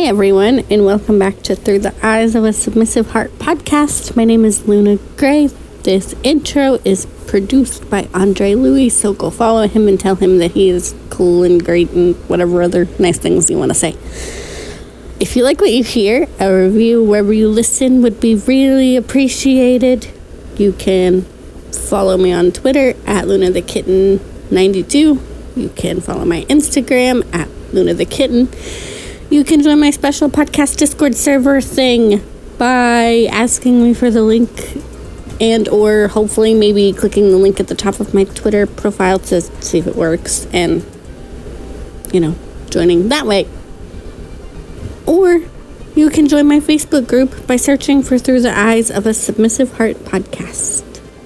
everyone, and welcome back to Through the Eyes of a Submissive Heart podcast. My name is Luna Gray. This intro is produced by Andre Louis, so go follow him and tell him that he is cool and great and whatever other nice things you want to say. If you like what you hear, a review wherever you listen would be really appreciated. You can follow me on Twitter at LunaTheKitten92. You can follow my Instagram at LunaTheKitten. You can join my special podcast Discord server thing by asking me for the link and or hopefully maybe clicking the link at the top of my Twitter profile to see if it works and, joining that way. Or you can join my Facebook group by searching for Through the Eyes of a Submissive Heart podcast.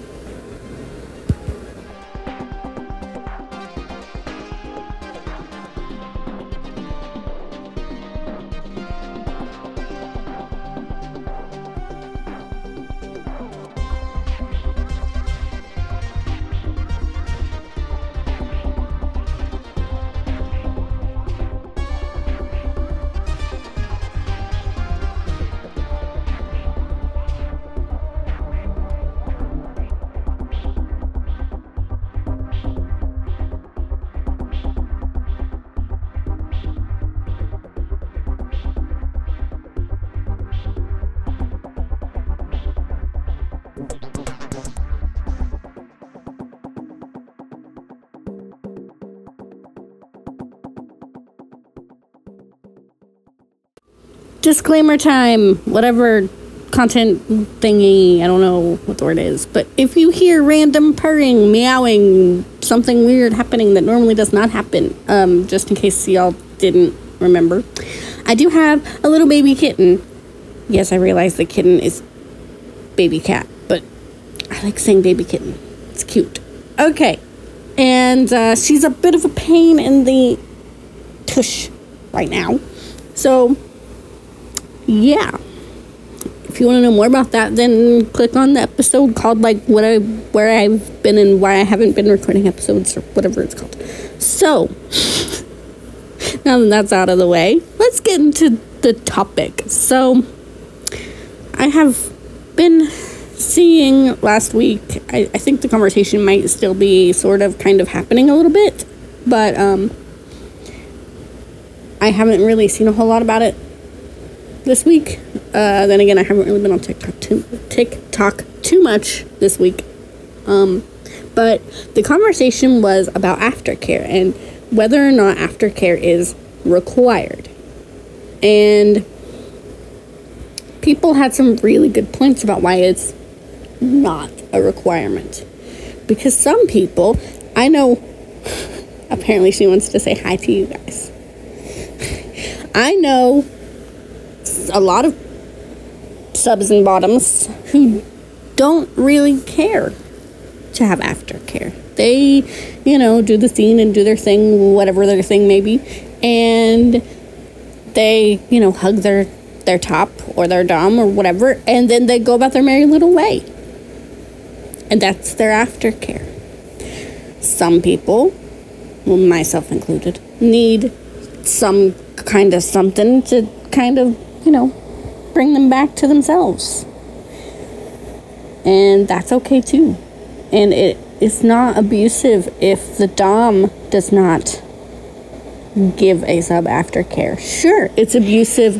Disclaimer time, whatever content thingy, I don't know what the word is, but if you hear random purring, meowing, something weird happening that normally does not happen, just in case y'all didn't remember, I do have a little baby kitten. Yes, I realize the kitten is baby cat, but I like saying baby kitten. It's cute. Okay, and she's a bit of a pain in the tush right now, so yeah, if you want to know more about that, then click on the episode called where I've been and why I haven't been recording episodes or whatever it's called. So now that that's out of the way, let's get into the topic. So I have been seeing last week, I think the conversation might still be sort of kind of happening a little bit, but I haven't really seen a whole lot about it this week. Then again, I haven't really been on TikTok too much this week. But the conversation was about aftercare and whether or not aftercare is required. And people had some really good points about why it's not a requirement. Because some people, I know, apparently she wants to say hi to you guys. I know a lot of subs and bottoms who don't really care to have aftercare. They, do the scene and do their thing, whatever their thing may be, and they, hug their top or their dom or whatever, and then they go about their merry little way. And that's their aftercare. Some people, well, myself included, need some kind of something to kind of bring them back to themselves. And that's okay too. And it's not abusive if the dom does not give a sub aftercare. Sure, it's abusive.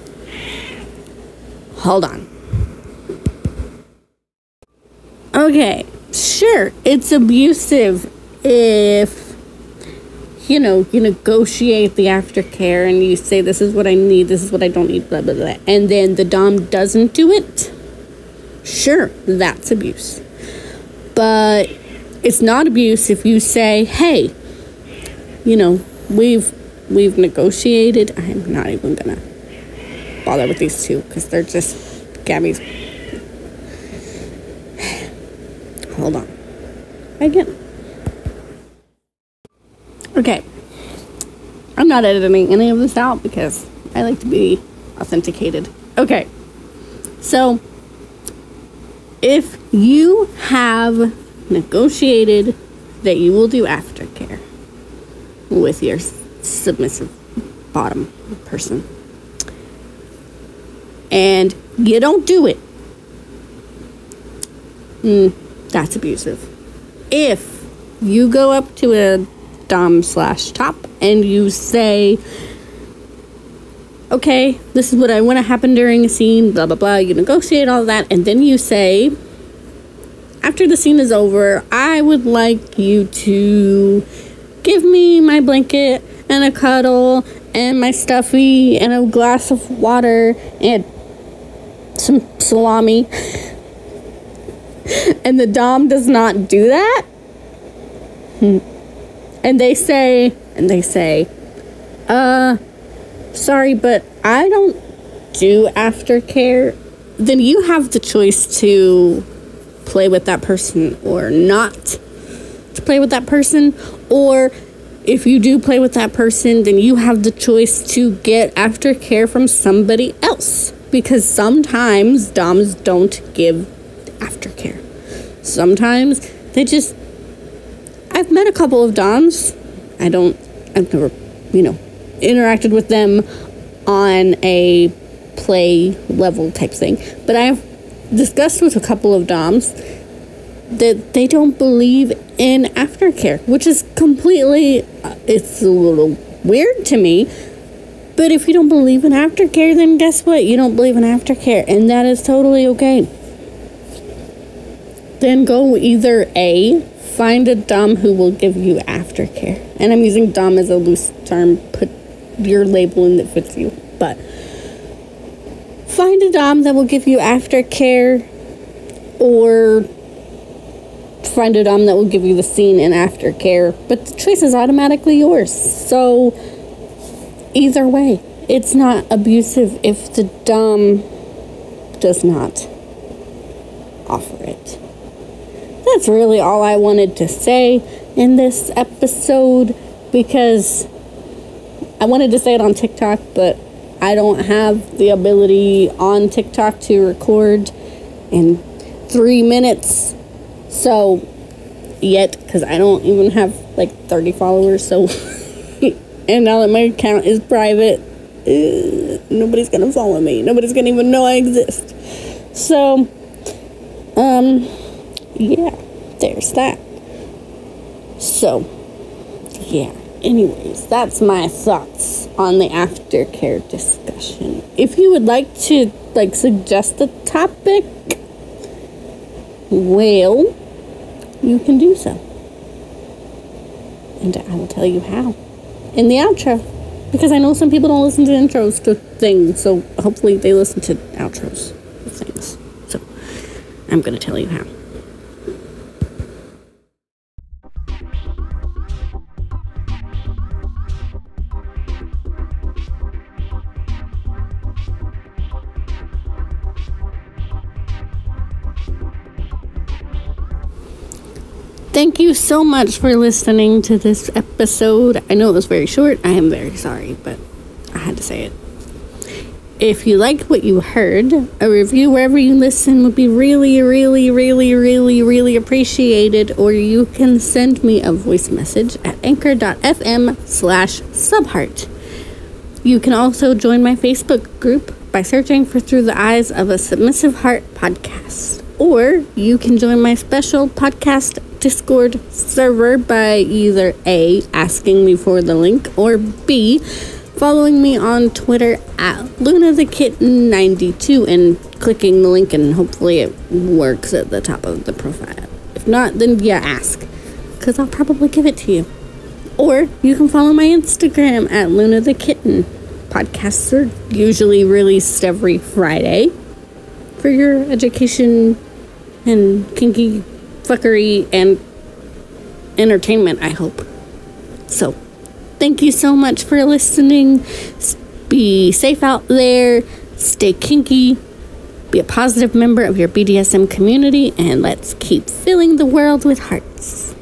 Hold on. Okay, sure, it's abusive if you negotiate the aftercare and you say, this is what I need, this is what I don't need, blah, blah, blah. And then the dom doesn't do it. Sure, that's abuse. But it's not abuse if you say, hey, we've negotiated. I'm not even going to bother with these two because they're just Gabby's. Hold on. Again. Okay, I'm not editing any of this out because I like to be authenticated. Okay, so if you have negotiated that you will do aftercare with your submissive bottom person, and you don't do it, that's abusive. If you go up to a dom/top and you say, okay, this is what I want to happen during a scene, blah, blah, blah, you negotiate all that, and then you say, after the scene is over, I would like you to give me my blanket and a cuddle and my stuffy and a glass of water and some salami, and the dom does not do that, and they say, sorry, but I don't do aftercare, then you have the choice to play with that person or not to play with that person. Or if you do play with that person, then you have the choice to get aftercare from somebody else, because sometimes doms don't give aftercare. Sometimes they just, I've met a couple of doms. I've never, interacted with them on a play level type thing, but I've discussed with a couple of doms that they don't believe in aftercare, which is completely, it's a little weird to me, but if you don't believe in aftercare, then guess what? You don't believe in aftercare, and that is totally okay. Then go either A, find a dom who will give you aftercare, and I'm using dom as a loose term, put your label in that fits you, but find a dom that will give you aftercare, or find a dom that will give you the scene and aftercare, but the choice is automatically yours. So either way, it's not abusive if the dom does not offer it. That's really all I wanted to say in this episode, because I wanted to say it on TikTok, but I don't have the ability on TikTok to record in 3 minutes. So, yet, because I don't even have like 30 followers, so, and now that my account is private, nobody's gonna follow me. Nobody's gonna even know I exist. So, yeah, there's that. So, yeah. Anyways, that's my thoughts on the aftercare discussion. If you would like to, suggest a topic, well, you can do so. And I will tell you how in the outro. Because I know some people don't listen to intros to things, so hopefully they listen to outros of things. So, I'm going to tell you how. Thank you so much for listening to this episode. I know it was very short. I am very sorry, but I had to say it. If you liked what you heard, a review wherever you listen would be really, really, really, really, really appreciated. Or you can send me a voice message at anchor.fm/subheart. You can also join my Facebook group by searching for Through the Eyes of a Submissive Heart podcast. Or you can join my special podcast Discord server by either A, asking me for the link, or B, following me on Twitter at LunaTheKitten92 and clicking the link, and hopefully it works at the top of the profile. If not, then yeah, ask, because I'll probably give it to you. Or you can follow my Instagram at LunaTheKitten. Podcasts are usually released every Friday for your education and kinky fuckery and entertainment, I hope. So, thank you so much for listening. Be safe out there. Stay kinky. Be a positive member of your BDSM community. And let's keep filling the world with hearts.